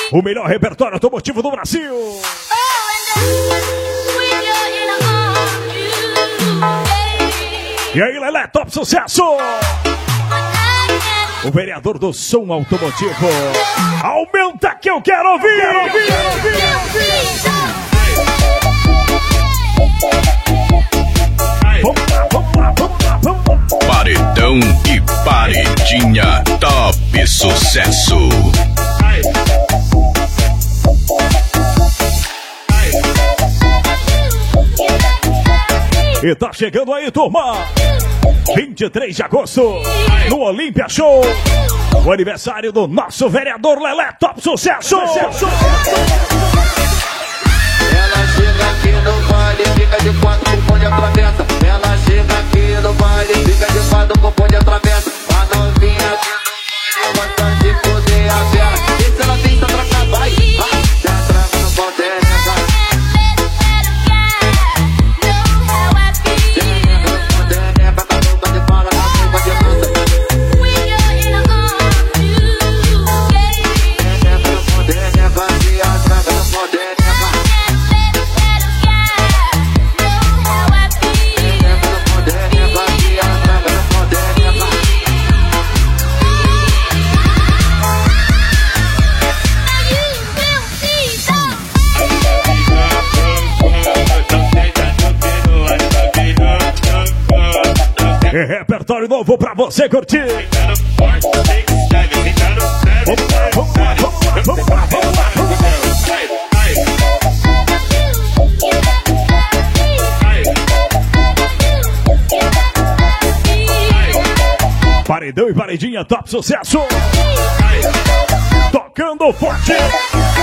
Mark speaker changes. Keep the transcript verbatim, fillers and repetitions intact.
Speaker 1: O melhor repertório automotivo do Brasil. E aí, Lelé, top sucesso! O vereador do som automotivo. Aumenta que eu quero ouvir! Quero ouvir, quero ouvir, quero ouvir. Vamos lá, vamos lá, vamos lá, vamos lá.
Speaker 2: Paredão e paredinha, top sucesso.
Speaker 1: E tá chegando aí, turma! vinte e três de agosto, no Olímpia Show, o aniversário do nosso vereador Lelé, top sucesso! sucesso.
Speaker 3: Ela chega aqui no baile, fica de quatro com pão de atravessa. Ela chega aqui no baile, fica de quatro com pão de atravessa. A novinha gosta de poder a vela. E se ela tenta tracar, vai, vai, já trava no pão dela.
Speaker 1: É repertório novo pra você curtir. Vamos lá, vamos lá, vamos lá, vamos lá, vamos lá, vamos lá. Paredão e paredinha, top sucesso. Tocando forte.